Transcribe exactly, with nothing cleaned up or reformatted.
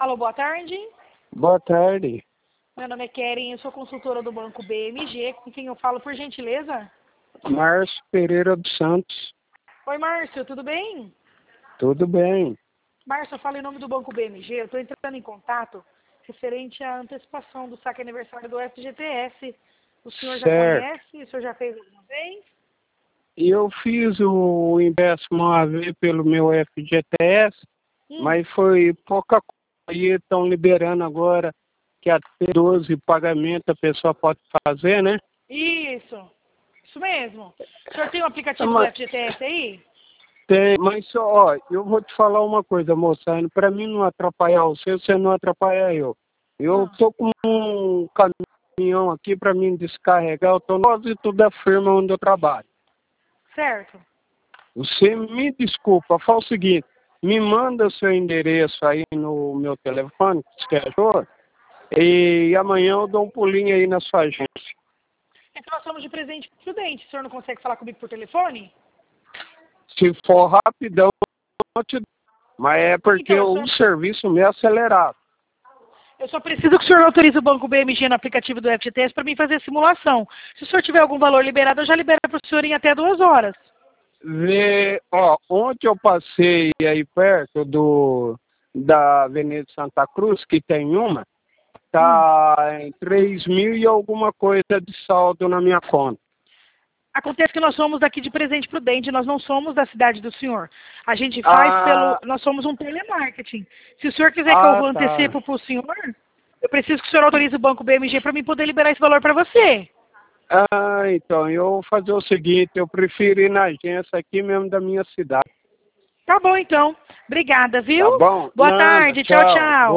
Alô, boa tarde. Boa tarde. Meu nome é Keren, eu sou consultora do Banco B M G. Com quem eu falo, por gentileza? Márcio Pereira dos Santos. Oi, Márcio, tudo bem? Tudo bem. Márcio, eu falo em nome do Banco B M G. Eu estou entrando em contato referente à antecipação do saque aniversário do F G T S. O senhor já Certo. conhece? O senhor já fez alguma vez? E eu fiz o empréstimo A V pelo meu F G T S, Hum. mas foi pouca coisa. E estão liberando agora que até doze pagamentos a pessoa pode fazer, né? Isso, isso mesmo. O senhor tem o aplicativo do Mas, F G T S aí? tem, mas ó, eu vou te falar uma coisa, moça, para mim não atrapalhar você, você não atrapalha eu. Eu Ah. tô com um caminhão aqui para mim descarregar, eu tô no trânsito da firma onde eu trabalho. Certo. Você me desculpa, fala o seguinte, me manda o seu endereço aí no meu telefone, que você achou, e amanhã eu dou um pulinho aí na sua agência. Então nós somos de Presidente Prudente. O senhor não consegue falar comigo por telefone? Se for rapidão, eu te dou. Mas é porque Então, o eu só, serviço meu é acelerado. eu só preciso que o senhor autorize o Banco B M G no aplicativo do F G T S para mim fazer a simulação. Se o senhor tiver algum valor liberado, eu já libero para o senhor em até duas horas. Vê, ó, ontem eu passei aí perto do, da Avenida Santa Cruz, que tem uma, Hum. tá em três mil e alguma coisa de saldo na minha conta. Acontece que nós somos daqui de Presidente Prudente, nós não somos da cidade do senhor. A gente faz pelo... Ah, Nós somos um telemarketing. Se o senhor quiser que ah, eu tá. antecipo para o senhor, eu preciso que o senhor autorize o Banco B M G para mim poder liberar esse valor para você. Ah, então, eu vou fazer o seguinte, eu prefiro ir na agência aqui mesmo da minha cidade. Tá bom, então. Obrigada, viu? Tá bom? Boa Nada, tarde. Tchau, tchau. tchau.